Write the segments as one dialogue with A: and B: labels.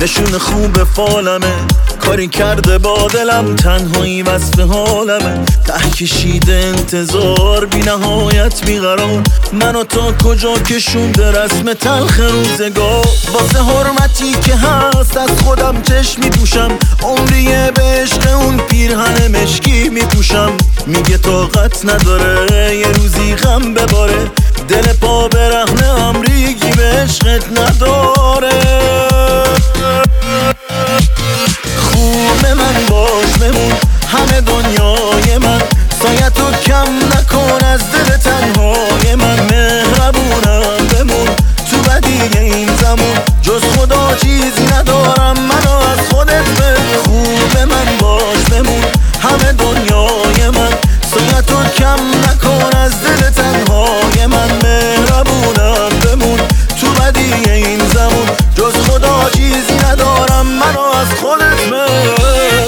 A: نشون خوب فالمه، کاری کرده با دلم، تنهایی وصف حالمه. ته کشیده انتظار، بی نهایت بیقرار، منو تا کجا کشونده رسم تلخ روزگار. واسه حرمتی که هست از خودم چشم میپوشم، عمریه به عشق اون پیرهن مشکی میپوشم. میگه طاقت نداره یه روزی غم بباره، دل پا برهنه امریگی به عشقت نداره. خوب من باش بمون، همه دنیای من، سایتو کم نکن از دل تنهای من. مهربونم بمون تو بدی این زمان، جز خدا چیزی ندارم، منو از خودت بگو. خوب من باش بمون، همه دنیای من، سایتو کم نکن از دل تنهای من. مهربونم بمون تو بدی این زمان، جز خدا چیزی ندارم، منو از خودت بگو.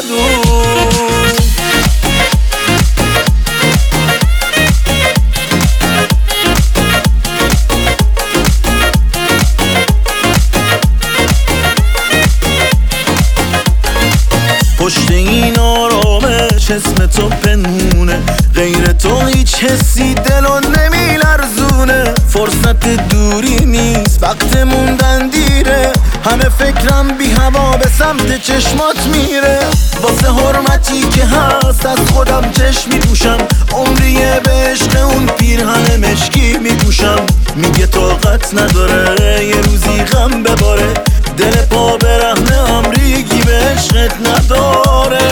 A: پشت این آرامش اسم تو پنهونه، غیر تو هیچ حسی دلو نمیلرزونه. فرصت دوری نیست، وقت موندن دیره، همه فکرم بی هوا به سمت چشمات میره. واسه حرمتی که هست از خودم چشم میپوشم، عمریه به عشق اون پیرهن مشکی میپوشم. میگه طاقت نداره یه روزی غم بباره، دل پا برهنه امریگی به عشقت نداره.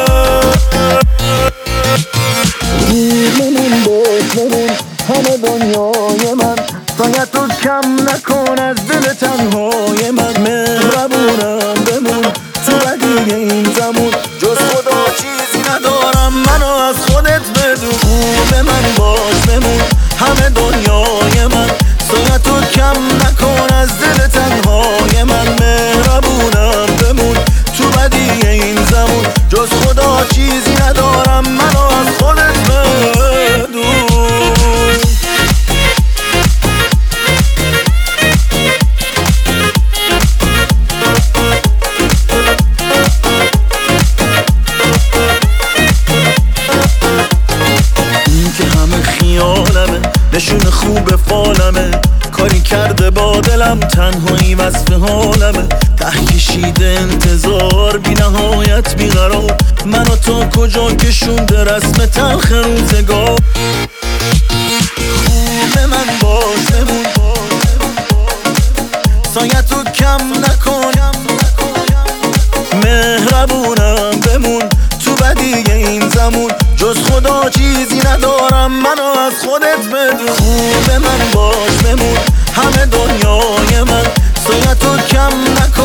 A: من باش بمون، همه دنیای من، سایتو کم نکن از دل تنهای من. مهربونم بمون تو بدی این زمان، جز خدا چیزی ندارم، منو از خودت بدون. خوب من باش بمون، همه دنیای من، سایتو کم نکن از دل تنهای من. مهربونم بمون تو بدی این زمان، جز خدا چیزی ندارم، منو از خودت بدون. این که همه خیالمه، نشون خوب فالمه، کاری کرده با دلم، تنهایی وصف حالمه. ته کشیده انتظار، بی نهایت بیقرار، منو تا کجا کشونده رسم تلخ روزگار. خوب من باش بمون، سایتو کم نکن، مهربونم بمون تو بدی این زمان، جز خدا چیزی ندارم، منو از خودت بدون. خوب من باش بمون، همه دنیای من، سایتو کم نکن